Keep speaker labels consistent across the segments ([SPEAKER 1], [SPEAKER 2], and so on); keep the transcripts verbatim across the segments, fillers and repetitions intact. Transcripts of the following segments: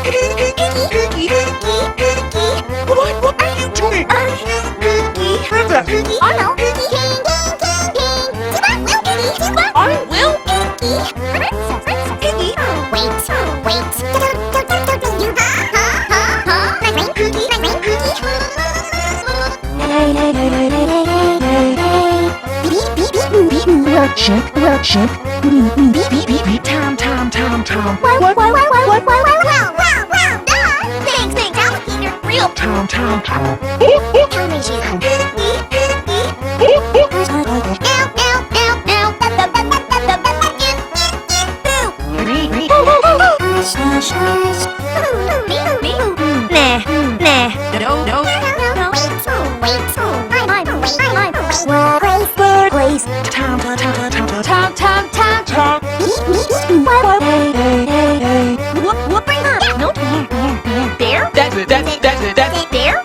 [SPEAKER 1] What? What are you doing? Are you Cookie? Brenda!
[SPEAKER 2] Oh no!
[SPEAKER 1] I will.
[SPEAKER 2] Wait, wait.
[SPEAKER 1] Well, check, well, check. Beep, beep, beep, beep, beep. Time, time, time, time.
[SPEAKER 2] What, what, what, what, what, what, what, wow, wow, wow, duh. Thanks, thanks, alligator. Real
[SPEAKER 1] Time, time, time.
[SPEAKER 2] tell me she's home. Ow, ow, ow, ow. Hush, hush. Nah, nah.
[SPEAKER 1] No, no.
[SPEAKER 2] Wait, wait. Grace, Grace.
[SPEAKER 1] Time, time, time, time, time.
[SPEAKER 2] Tom, Tom, Tom.
[SPEAKER 1] Time.
[SPEAKER 2] Hey, hey, hey, hey. Whoop, whoop, bring her. No, bear, bear, bear. Bear?
[SPEAKER 1] That's it, that's it, that's it, that's it.
[SPEAKER 2] Bear?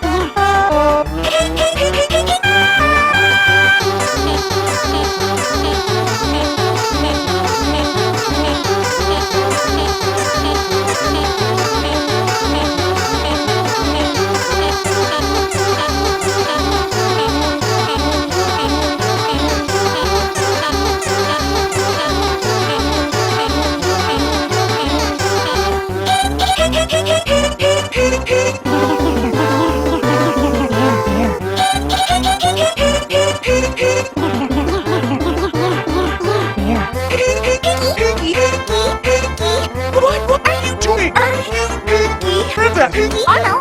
[SPEAKER 1] What? What are you doing? Are you Cookie? Brenda!
[SPEAKER 2] Oh no!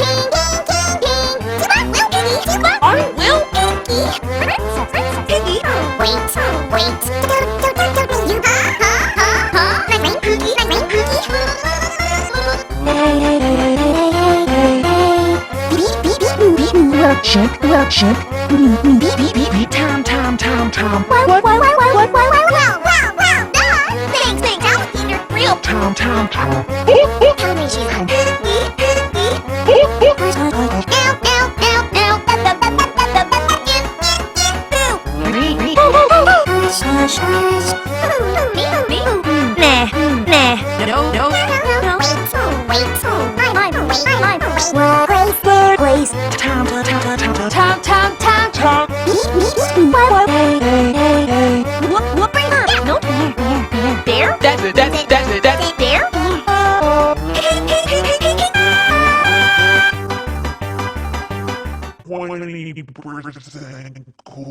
[SPEAKER 1] I will.
[SPEAKER 2] Wait, wait.
[SPEAKER 1] Well, check, well, check. Beep, beep, beep, beep, beep. Time, time, time, time.
[SPEAKER 2] What, what, what, what, what, what, what, wow, wow, wow, duh. Thanks, thanks, alligator. Real
[SPEAKER 1] Time, time, time.
[SPEAKER 2] tell me she's home. Ow, ow, ow, ow. Hush, hush. Nah, nah.
[SPEAKER 1] No, no.
[SPEAKER 2] Wait, Grace, Grace.
[SPEAKER 1] Time, time, time, time, time.
[SPEAKER 2] Tom, Tom, Tom.
[SPEAKER 1] Time.
[SPEAKER 2] Hey, hey, hey, hey. Whoop, whoop, bring her. No, bear, bear, bear. Bear?
[SPEAKER 1] That's it, that's it, that's it, that's it.
[SPEAKER 2] Bear?
[SPEAKER 1] Twenty percent cool.